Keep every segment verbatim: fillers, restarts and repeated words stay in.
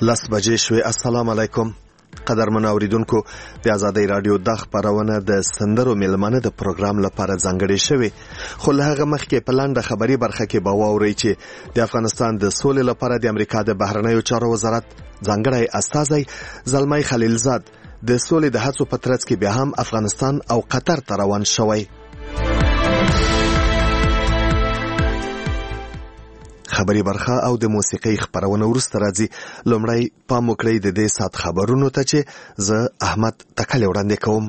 لس بجې شوې. السلام علیکم قدرمن اوریدونکو، د آزادۍ رادیو د خبرونه د سندرو میلمانه د پروګرام لپاره ځانګړې شوې، خو له هغه مخکې په لاندې خبري برخه کې به واورئ چې د افغانستان د سولې لپاره د امریکا د بهرنیو چارو وزارت ځانګړی استازی زلمی خلیلزاد د سولې د هڅو په ترڅ کې بیا هم افغانستان او قطر ته روان شوی. خبري برخه او د موسیقي خبرونه ورسته راځي. لومړی پام وکړئ د دې سات خبرونو ته چې زه احمد تکل وړاندې کوم.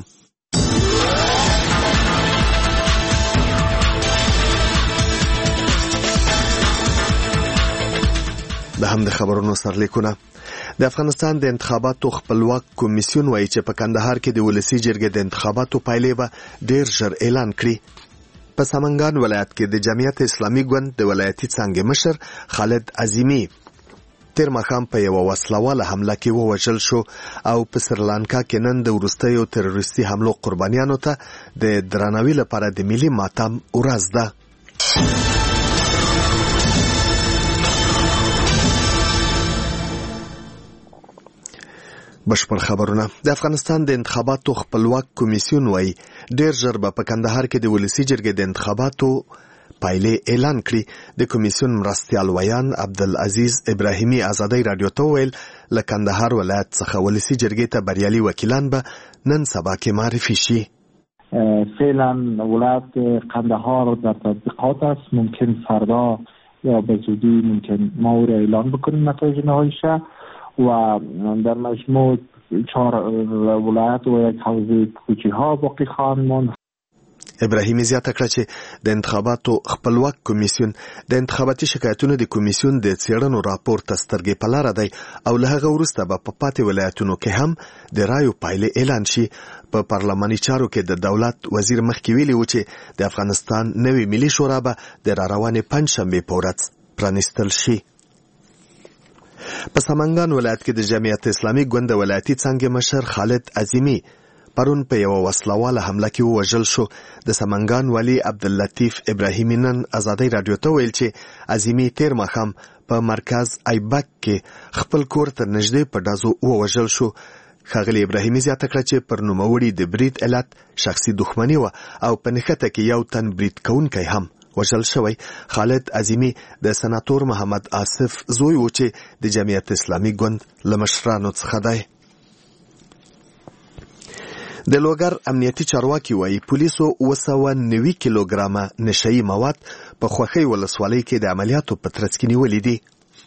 د هم د خبرونو سرلیکونه. د افغانستان د انتخاباتو خپلواک کمیسیون وایي چې په کندهار کې د ولسی جرګې د انتخاباتو پایلې به ډیر ژر اعلان کړي. په سمنګان ولایت کې د جمعیت اسلامي ګوند د ولایتي څانګې مشر خالد عظیمی تیر ماښام په یوه وسلواله حمله کې ووژل شو او په سریلانکا کې نن د وروستیو تروریستي حملو قربانیانو ته د درناوي لپاره د ملي ماتم ورځ ده. بشپړ خبرونه. د افغانستان د انتخاباتو خپلواک کمیسیون وایي ډیر ژر به په کندهار کې د ولسی جرګې د انتخاباتو پایلې اعلان کړي. د کمیسیون مرستیال ویان عبدالعزیز ابراهیمی آزادۍ رادیو ته وویل له کندهار ولایت څخه ولسی جرګې ته بریالي وکیلان به نن سبا کې معرفي شي. فعلا ولایت قندهار در تطبیقات است. ممکن فردا یا به زودی ممکن ما او را اعلان بکنیم نتایج نهاییش و در مجموع چهار ولایت و یک حوزه کوچی ها باقی خواهند ماند. ابراهیمی زیاته کړه چې د انتخاباتو خپلواک کمیسیون د انتخاباتي شکایتونو د کمیسیون د څېړنو راپور ته سترګې په لاره دی او له هغه وروسته به په پاتې ولایتونو کې هم د رایو پایلې اعلان شي. په پارلماني چارو کې د دولت وزیر مخکې ویلي و چې د افغانستان نوې ملي شورا به د راروانې پنجشنبې په ورځ پرانیستل شي. په سمنګان ولایت کې د جمعیت اسلامي ګوند ولایتي څانګې مشر خالد عظیمی پرون په یوه وسلواله حمله کې ووژل شو. د سمنګان والي عبداللطیف ابراهیمی نن آزادۍ رادیو ته ویل چې عظیمی تیر ماښام په مرکز ایبک کې خپل کور ته نږدې په ډزو ووژل شو. ښاغلي ابراهیمی زیاته کړه چې پر نوموړي د برید علت شخصي دښمني وه او په نښته کې یو تن برید کوونکی هم وژل شوی. خالد عظیمی د سناتور محمد آصف زوی و چې د جمعیت اسلامي ګوند له مشرانو څخه دی. د لوګر امنیتي چارواکي وایي پولیسو اوه سوه نوي کیلوګرامه نشهیي مواد په خوښۍ ولسوالۍ کې د عملیاتو په ترڅ کې نیولي دي.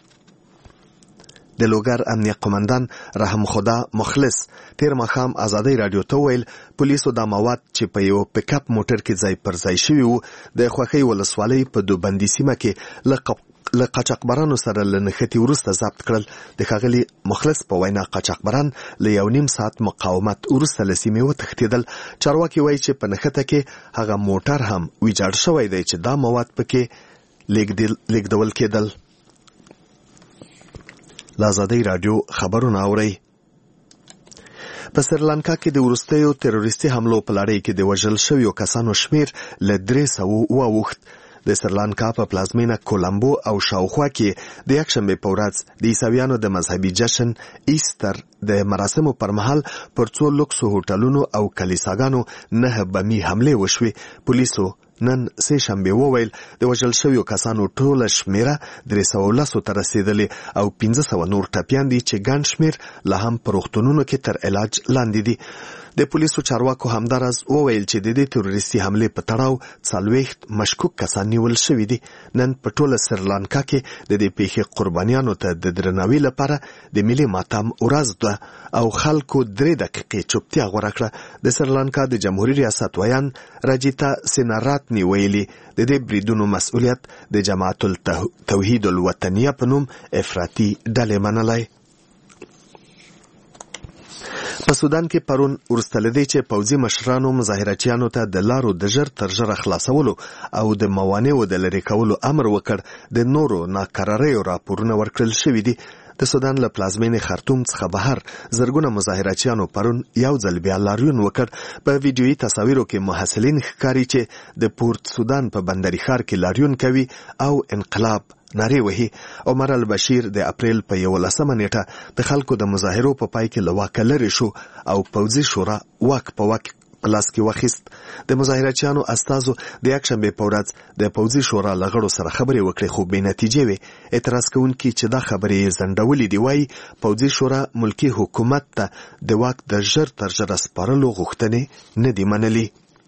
د لوګر امنیه قمندان رحم خدا مخلص تیر ماښام آزادۍ رادیو ته ویل پولیسو دا مواد چې په یو پکاپ موټر کې ځای پر ځای شوي وو د خوښۍ ولسوالۍ په دوبندي سیمه کې له قاچاقبرانو سره له نښتې وروسته ضبط کړل. د ښاغلي مخلص په وینا قاچاقبران له یو نیم ساعت مقاومت وروسته له سیمې وتښتېدل. چارواکي وایي چې په نښته کې هغه موټر هم ویجاړ شوی دی چې دا مواد پکې لیږدول کېدل. له آزادۍ رادیو خبرونه اورئ. په سریلانکا کې د وروستیو تروریستي حملو په لړۍ کې د وژل شویو کسانو شمیر له درې سوو واوښت. د سریلانکا په پلازمینه کولمبو او شاوخوا کې د یکشنبې په ورځ د عیسویانو د مذهبي جشن ایستر د مراسمو پر مهال پر څو لوکسو هوټلونو او کلیساګانو نه بمي حملې وشوې. پولیسو نن سه شنبه وویل د وژل شویو کسانو ټوله شمیره درې سوه لسو ته رسېدلې او پنځه سوه نور ټپیان دي چې ګڼ شمیر لا هم په روغتونونو کې تر علاج لاندې دي. د پولیسو چارواکو همداراز وویل چې د دې تروریستي حملې په تړاو څلوېښت مشکوک کسان نیول شوي دي. نن په ټوله سریلانکا کې د دې پیښې قربانیانو ته د درناوي لپاره د ملي ماتم ورځ ده او خلکو درې دقیقې چوپتیا غوره کړه. د سریلانکا د جمهوریت ریاست ویان راجیتا سیناراتنی ویلي د دې بریدونو مسؤلیت د جماعت التوحید الوطنیه په نوم افراطي ډلې منلی. په سودان کې پرون وروسته له دې چې پوځي مشرانو مظاهرچیانو ته د لارو د ژر تر ژره خلاصولو او د موانعو د لرې کولو امر وکړ، د نورو ناکراریو راپورونه ورکړل شوي دي. د سودان له پلازمینې خرطوم څخه بهر زرګونه مظاهرچیانو پرون یو ځل بیا لاریون وکړ. په ویډیویي تصاویرو کې محصلین ښکاري چې د پورت سودان په بندري ښار کې لاریون کوي او انقلاب نارې وهي. عمر البشیر د اپریل په یولسمه نیټه د خلکو د مظاهرو په پای کې له واکه لرې شو او پوځي شورا واک په واک په لاس کې واخیست. د مظاهرچیانو استازو د یکشنبې په ورځ د پوځي شورا له غړو سره خبرې وکړې خو بې نتیجې وې. اعتراض کوونکي چې دا خبرې یې ځنډولې دي وایي پوځي شورا ملکي حکومت ته د واک د ژر تر ژره سپارلو غوښتنې نه دي منلي.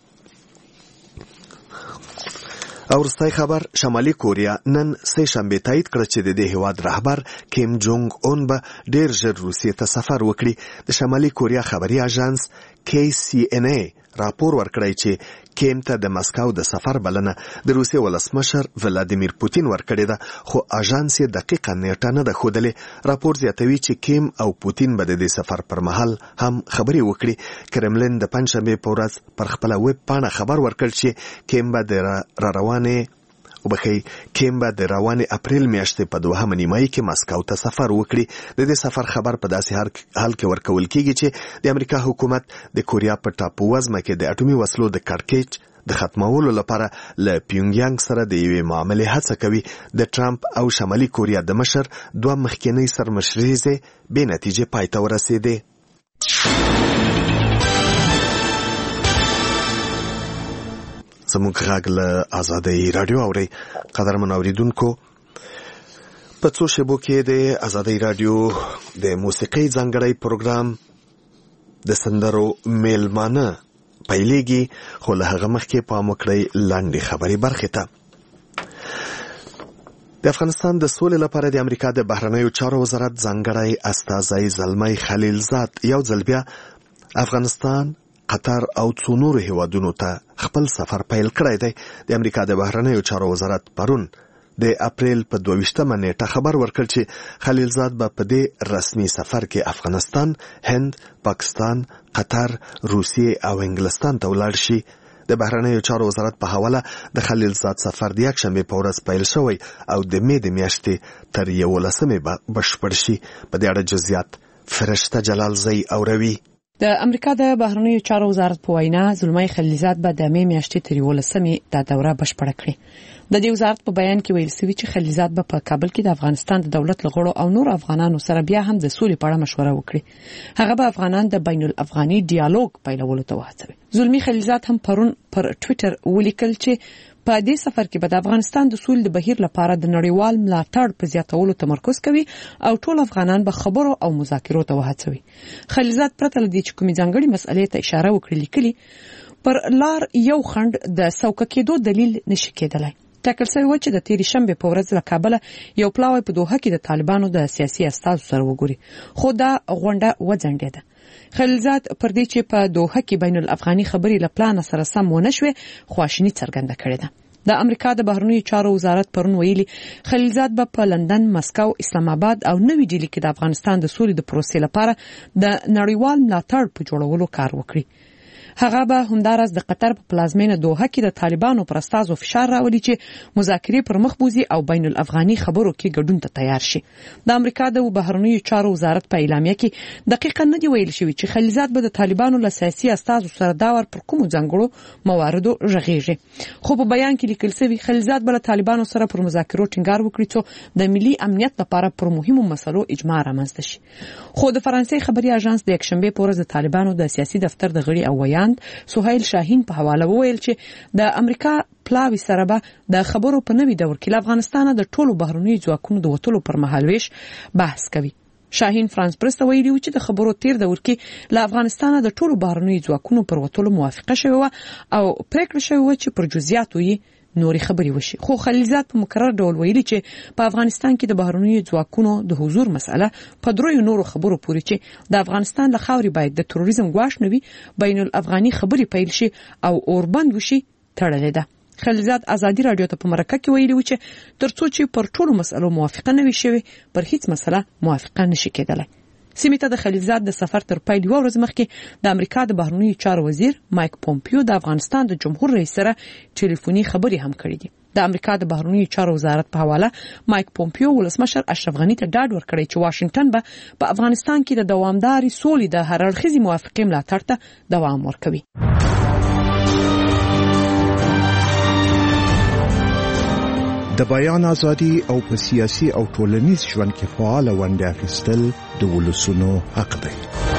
او وروستی خبر، شمالي کوریا نن سه شنبه تایید کړ چې د دې هیواد رهبر کیم جونګ اون به ډیر ژر روسیې ته سفر وکړي. د شمالي کوریا خبري اژانس کی سی ان ای راپور ورکړی چې کیم ته د مسکو د سفر بلنه د روسیې ولسمشر ولادیمیر پوتین ورکړې ده، خو اژانس یې دقیقه نیټه نه ده ښودلې. راپور زیاتوي چې کیم او پوتین به د دې سفر پر مهال هم خبرې وکړي. کرملین د پنجشنبې په ورځ پر خپله ویب پاڼه خبر ورکړ چې کیم به د را روانې وبخي کیم به د روانې اپریل میاشتې په دوهمه نیمایي کې مسکو ته سفر وکړي. د دې سفر خبر په داسې حال کې ورکول کیږي چې د امریکا حکومت د کوریا په ټاپو وزمه کې د اټومي وسلو د کړکېچ د ختمولو لپاره له پیونګیانګ سره د یوې معاملې هڅه کوي. د ټرمپ او شمالي کوریا د مشر دوه مخکینی سرمشریزې بې نتیجې پای ته ورسېدې. زموږ غږ له آزادۍ راډیو اورئ. قدرمن اوریدونکو، په څو شیبو کې د آزادۍ راډیو د موسیقۍ ځانګړی پروګرام د سندرو میلمانه پیلېږي، خو له هغه مخکې پام وکړئ لاندې خبرې برخې ته. د افغانستان د سولې لپاره د امریکا د بهرنیو چارو وزارت ځانګړی استازی زلمی خلیلزاد یو ځل بیا افغانستان، قطر او څو نورو هیوادونو ته خپل سفر پیل کړی دی. د امریکا د بهرنیو چارو وزارت پرون د اپریل په دوه ویشتمه نیټه خبر ورکړ چې خلیلزاد به په دې رسمي سفر کې افغانستان، هند، پاکستان، قطر، روسیې او انګلستان ته ولاړ شي. د بهرنیو چارو وزارت په حواله د خلیلزاد سفر د یکشنبې په ورځ پیل شوی او د مې د میاشتې تر یولسمې به بشپړ شي. په دې اړه جزئیات فرشته جلالزی اوروي. د امریکا د بهرنیو چارو وزارت په وینا زلمی خلیلزاد به د مې میاشتې تر یولسمې د دوره بشپړه کړي. د دې وزارت په بیان کې ویل شوی چې خلیلزاد به په کابل کې د افغانستان د دولت لغړو او نور افغانانو سره بیا هم د سولې په اړه مشوره وکړي. هغه به افغانان د بین الافغاني ډیالوګ پیلولو ته وهڅوي. زلمی خلیلزاد هم پرون پر ټوئیټر ولیکل چې په دې سفر کې به د افغانستان د سولې د بهیر لپاره د نړیوال ملاتړ په زیاتولو تمرکز کوي او ټول افغانان به خبرو او مذاکرو ته وهڅوي. خلیلزاد پرته له دې چې کومې ځانګړې مسئلې ته اشاره وکړي لیکلي پر لار یو خند د سوکه کېدو دلیل نشي کېدلی. ټاکل شوی و چې د تېرې شنبې په ورځ له کابله یو پلاوی په دوحه کې د طالبانو د سیاسي استازو سره وګوري، خو دا غونډه وځنډېده. خلیلزاد پر دې چې په دوحه کې بین الافغاني خبرې له پلان سره سم ونه شوې خواشیني څرګنده کړې ده. د امریکا د بهرنیو چارو وزارت پرون ویلي خلیلزاد به په لندن، مسکو، اسلام آباد او نوې ډیلي کې د افغانستان د سولې د پروسې لپاره د نړیوال ملاتړ په جوړولو کار وکړي. هغه به همدارس د قطر په پلازمینه دوحه کې د طالبانو پر استازو فشار راولي چې مذاکرې پر مخ بوزي او بین الافغاني خبرو کې ګډون ته تیار شي. د امریکا د بهرنیو چارو وزارت په اعلامیه کې دقیقاً نه دی ویل شوی چې خلیلزاد به د طالبانو له سیاسي استازو سره دا ور پر کوم ځانګړو مواردو رغیږي، خو په بیان کې لیکل شوی خلیلزاد به له طالبانو سره پر مذاکرو ټینګار وکړي چې د ملي امنیت لپاره پر مهمو مسلو اجماع رامنځته شي. خو د فرانسې خبري اژانس د یکشنبې په ورځ د طالبانو د سیاسي دفتر د غړي او ویاند سهیل شاهین په حواله وویل چې د امریکا پلاوی سره به د خبرو په نوي دور کې له افغانستانه د ټولو بهرنیو ځواکونو د وټولو پر مهالويش بحث کوي. شاهین فرانس پرس ته ویلي چې د خبرو تیر دور کې له افغانستانه د ټولو بهرنیو ځواکونو پر وټولو موافقه شوې و او پریکړه شوې و چې پر جزئیاتو یې نوري خبري وشي. خو خلیلزاد په مکرر ډول ویلي چې په افغانستان کې د بهرنیو ځواکونو د حضور مسله په دروي نورو خبرو پورې چې د افغانستان له خاورې باید د تروریزم غواش نوي بین الافغاني خبري پیل شي او اوربند وشي تړلې ده. خلیلزاد ازادي رادیو ته په مرکه کې ویلي و چې ترڅو چې پر ټولو مسلو موافقه نه وي شوې پر هیڅ مسله موافقه نشي کېدلی. سیمې ته د خلیلزاد د سفر تر پیل یوه ورځ مخکې د امریکا د بهرنیو چارو وزیر مایک پومپیو د افغانستان د جمهور رئیس سره ټلیفوني خبرې هم کړې دي. د امریکا د بهرنیو چارو وزارت په حواله مایک پومپیو ولسمشر اشرف غنی ته ډاډ ورکړی چې واشنگټن به په افغانستان کې د دوامدارې سولې د هر اړخیزې موافقې ملاتړ ته دوام ورکوي. د بیان ازادي او په سیاسي او ټولنیز ژوند کې فعال ونډه اخیستل د ولسونو حق دی.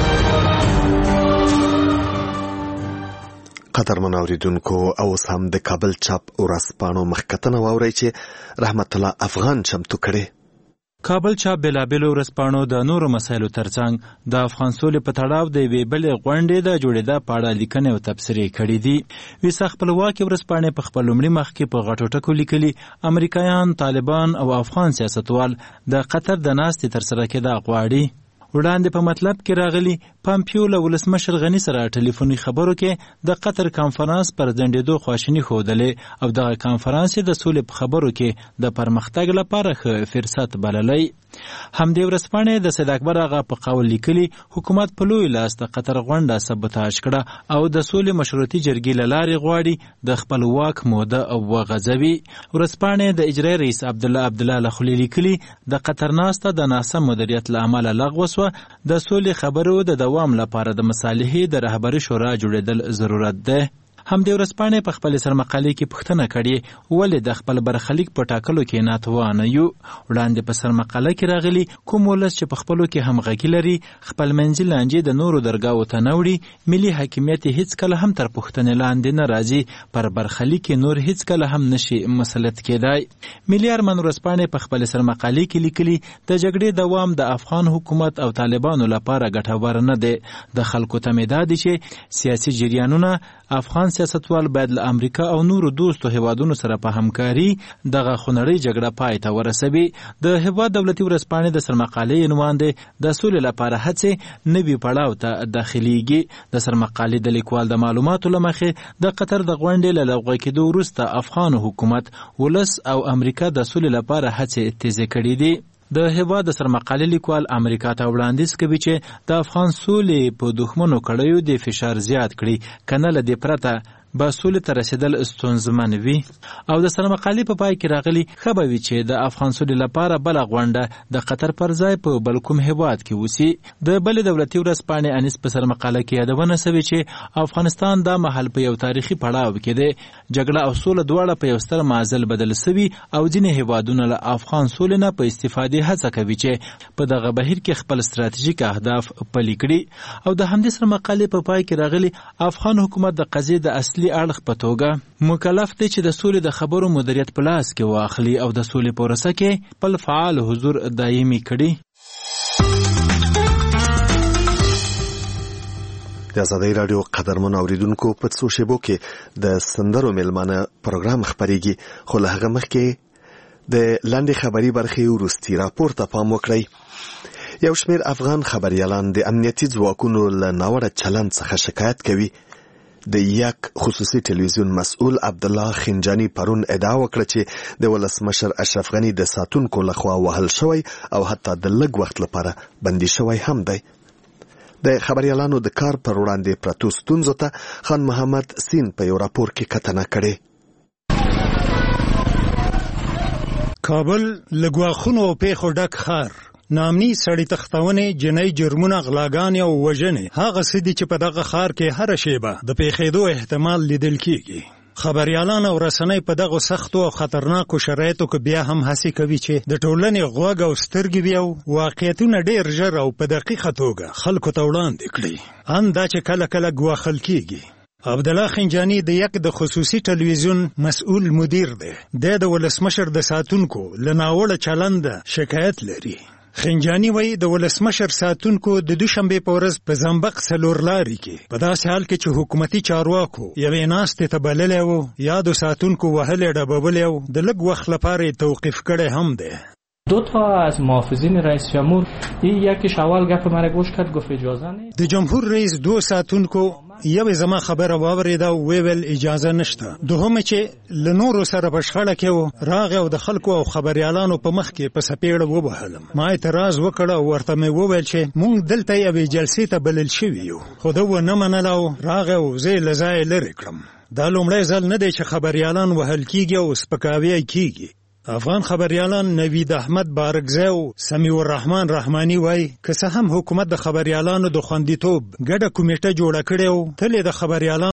قدرمن اوریدونکو، اوس هم د کابل چاپ ورځپاڼو مخکتنه واورئ چې رحمت الله افغان چمتو کړي. کابل چاپ بېلابېلو ورځپاڼو د نورو مسایلو ترڅنګ د افغان سولې په تړاو د یوې بلې غونډې د جوړېدا په اړه لیکنې او تبصرې کړي دي. ویسا خپلواکې ورځپاڼې په خپل لومړي مخ کې په غټو ټکو لیکلي امریکایان، طالبان او افغان سیاستوال د قطر د ناستې ترسره کېدا غواړي. وړاندې په مطلب کې راغلي پامپیو له ولسمشر غني سره ټلیفوني خبرو کې د قطر کانفرنس پر ځنډېدو خواشیني ښودلې او دغه کانفرنس د سولې په خبرو کې د پرمختګ لپاره ښه فرصت بللی. همدې ورځپاڼې د سید اکبر آغا په قول لیکلي حکومت په لوی لاس د قطر غونډه سبوتاژ کړه او د سولې مشروطي جرګې له لارې غواړي د خپل واک موده وغځوي. ورځپاڼې د اجرایي رئیس عبدالله عبدالله له خولې لیکلي د قطر ناسته د ناسم مدیریت له امله لغوه سوه. د سولې خبرو د دوام لپاره د مصالحې د رهبري شورا جوړېدل ضرورت ده. همدې ورځپاڼې په خپل سرمقالې کې پوښتنه کړې ولې د خپل برخلیک په ټاکلو کې ناتوانه یو. وړاندې په سرمقاله کې راغلي کوم ولس چې په خپلو کې همغږي لري خپل منځي لانجې د نورو درګاو ته نه وړي، ملي حاکمیت هیڅ کله هم تر پوښتنې لاندې نه راځي، پر برخلیک نور هیڅ کله هم نشي مسلط کېدای. ملي ارمان ورځپاڼې په خپل سرمقالې کې لیکلي د جګړې دوام د افغان حکومت او طالبانو لپاره ګټور نه دی. د خلکو تمې دا دي چې سیاسي جریانونه افغان سیاستوال باید له امریکا او نورو دوستو هیوادونو سره په همکاري دغه خونړۍ جګړه پای ته ورسوي. د هیواد دولتي ورځپاڼې د سرمقالې عنوان دی د سولې لپاره هڅې نوي پړاو ته داخليږي. د سرمقالې د لیکوال د معلوماتو له مخې د قطر د غونډې له لغوه کېدو وروسته افغان حکومت، ولس او امریکا د سولې لپاره هڅې تیزې کړې دي. د هیواد د سرمقالې لیکوال امریکا ته وړاندیز کوي چې د افغان سولې په دښمنو کړیو د فشار زیات کړي، کنه له دې پرته به سولې ته رسېدل ستونزمن وي. او د سرمقالې په پای کې راغلي ښه به وي چې د افغان سولې لپاره بله غونډه د قطر پر ځای په بل کوم هیواد کې وسي. د بلې دولتي ورځپاڼې انیس په سرمقاله کې یادونه سوې چې افغانستان دا مهال په یو تاریخي پړاو کې دی. جګړه او سوله دواړه په یو ستر معضل بدل سوي او ځینې هیوادونه له افغان سولې نه په استفادې هڅه کوي چې په دغه بهیر کې خپل ستراتیژیک اهداف پلي کړي. او د همدې سرمقالې په پای کې راغلي افغان حکومت د قضیې د اصلي اړخ په توګه مکلف دی چې د سولې د خبرو مدیریت په لاس کې واخلي او د سولې پروسه کې خپل فعال حضور دایمي کړي. د ازادۍ راډیو قدرمن اوریدونکو په څو شیبو کې د سندرو میلمانه پروګرام خبريږي، خو له هغه مخکې د لاندې خبري برخې وروستي راپور ته پام وکړئ. یو شمېر افغان خبريالان د امنیتي ځواکونو له ناوړه چلند څخه شکایت کوي. د یک خصوصي ټلویزیون مسؤل عبدالله خنجانی پرون ادعا وکړه چې د ولسمشر اشرف غنی د ساتونکو لخوا وهل شوی او حتی د لږ وخت لپاره بندي شوی هم دی. د خبريالانو د کار پر وړاندې پرتو ستونزو ته خان محمد سین په یو راپور کې کتنه کړې. کابل لګواخونو او پیښو ډک ښار، نامني سړی تختونې، جنۍ جرمونه، غلاګانې او وژنې هغه څه دي چې په دغه ښار کې هره شیبه د پیښېدو احتمال لیدل کېږي. خبريالان او رسنۍ په دغه سختو او خطرناکو شرایطو کې بیا هم هڅه کوي چې د ټولنې غوږ او سترګې وي او واقعیتونه ډېر ژر او په دقیقه توګه خلکو ته وړاندې کړي. ان دا چې کله کله ګواښل کېږي. عبدالله خنجانی د یک د خصوصي ټلویزیون مسؤل مدیر دی. د ولسمشر د ساتونکو له ناوړه چلند شکایت لري. خنجانی وایي د ولسمشر ساتونکو د دوشنبه په ورځ په زنبق څلور لارې کې په داسې حال کې چې حکومتي چارواکو یوې ناستې ته بللی و، یادو ساتونکو وهلی ډبولی او د لږ وخت لپاره یې توقیف کړی هم دی. دو تا از محافظین رئیس جمهور یکیش اول گپ مرا گوش کرد گفت اجازه نه. د جمهور رئیس دو ساتونکو یو زما خبره واورېده او ویل اجازه نشته. دوهم چې له نورو سره په شخړه کې و، راغی او د خلکو او خبريالانو په مخ کې په سپېړه وبهلم. ما اعتراض وکړ او ورته مې وویل چې مونږ دلته یوې جلسې ته بلل شوي یو، خو ده ونه منله او راغی او زه یې له ځایه لرې کړم. دا لومړی ځل نه دی چې خبريالان وهل کېږي او سپکاوی کېږي. افغان خبريالان نوید احمد بارکزی او سمیع الرحمن رحمانی وای که څه هم حکومت د خبريالانو د خوندیتوب ګډه کمیټه جوړه کړې او تل د خبريالانو